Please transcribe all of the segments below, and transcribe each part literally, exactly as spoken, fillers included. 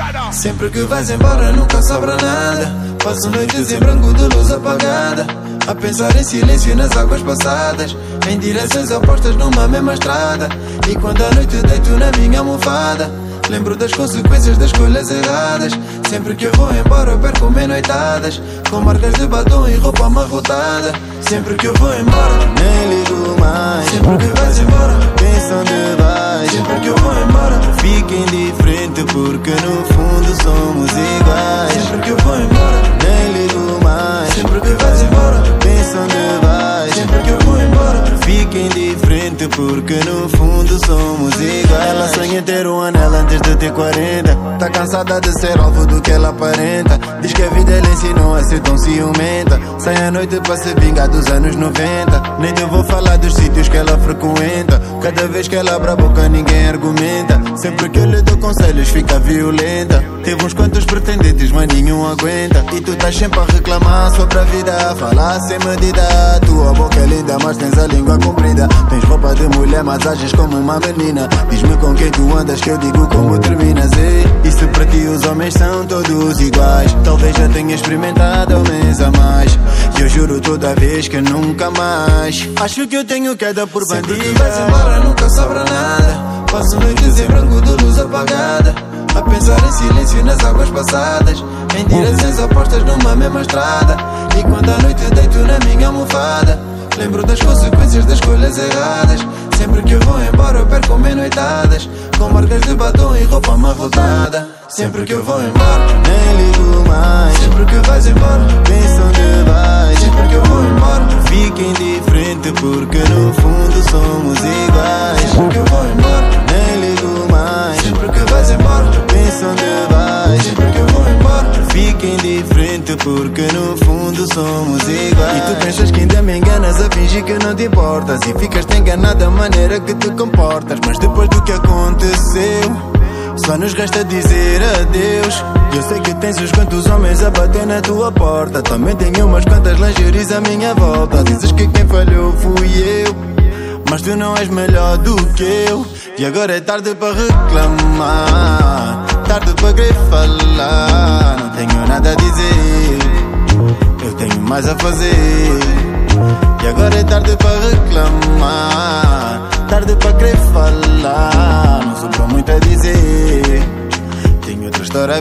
Sempre que vais embora nunca sobra nada. Passo noites em branco de luz apagada, a pensar em silêncio nas águas passadas, em direções opostas numa mesma estrada. E quando à noite deito na minha almofada, lembro das consequências das escolhas erradas. Sempre que eu vou embora perco meia noitadas, com marcas de batom e roupa amarrotada. Sempre que eu vou embora nem ligo mais. Sempre que vais embora penso onde vais. Sempre que eu vou embora fico indiferente porque no fundo somos iguais. Sempre que eu vou embora nem ligo mais. Sempre que vais embora penso onde vais. Sempre que eu vou embora fico indiferente porque no fundo somos iguais. Ela sonha em ter um anel antes de ter quarenta. Tá cansada de ser alvo do que ela aparenta. Diz que a vida lhe ensinou a ser tão ciumenta. Sai à noite para se vingar dos anos noventa. Nem te vou falar dos sítios que ela frequenta. Cada vez que ela abre a boca ninguém argumenta. Sempre que eu lhe dou conselhos fica violenta. Teve uns quantos pretendentes mas nenhum aguenta. E tu estás sempre a reclamar sobre a vida, a falar sem medida. Tua boca é linda mas tens a língua comprida. Tens roupa de mulher mas ages como uma menina. Diz-me com quem tu andas que eu digo como terminas. E, e se para ti os homens são todos iguais, talvez já tenha experimentado ao menos a mais. E eu juro toda vez que nunca mais. Acho que eu tenho queda por bandida. Sempre que vais embora nunca sobra nada. Passo noites em branco de luz apagada, a pensar em silêncio nas águas passadas, em direções opostas numa mesma estrada. E quando à noite deito na minha almofada, lembro das consequências das escolhas erradas. Sempre que eu vou embora eu perco meia noitadas, com marcas de batom e roupa amarrotada. Sempre que eu vou embora nem ligo mais. Sempre que vais embora penso onde vais. Sempre que eu vou embora fico indiferente porque no fundo somos iguais. Sempre que eu vou embora nem ligo mais. Sempre que vais embora penso onde vais. Sempre que eu vou embora fico indiferente porque no fundo somos iguais. E tu pensas que ainda me enganas a fingir que não te importas, e ficas-te enganado da maneira que te comportas. Mas depois do que aconteceu só nos resta dizer adeus. Eu sei que tens uns quantos homens a bater na tua porta. Também tenho umas quantas lingeries à minha volta. Dizes que quem falhou fui eu, mas tu não és melhor do que eu. E agora é tarde para reclamar, tarde para querer falar. Não tenho nada a dizer, eu tenho mais a fazer. E agora é tarde para reclamar, tarde para querer falar. Não sobrou muito a dizer, tenho outra história a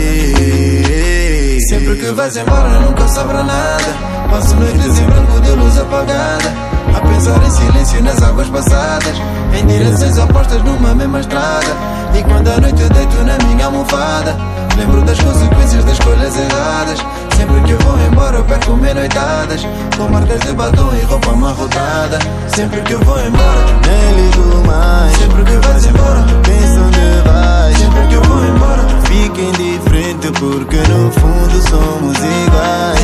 viver. Sempre que vais embora nunca sobra nada. Passo noites em branco de luz apagada, a pensar em silêncio nas águas passadas, em direções opostas numa mesma estrada. E quando à noite deito na minha almofada, lembro das consequências das escolhas erradas. Sempre que eu vou embora eu perco meia noitadas, com marcas de batom e roupa amarrotada. Sempre que eu vou embora nem ligo mais. Sempre que vais embora penso onde vais. Sempre que eu vou embora fico indiferente porque no fundo somos iguais.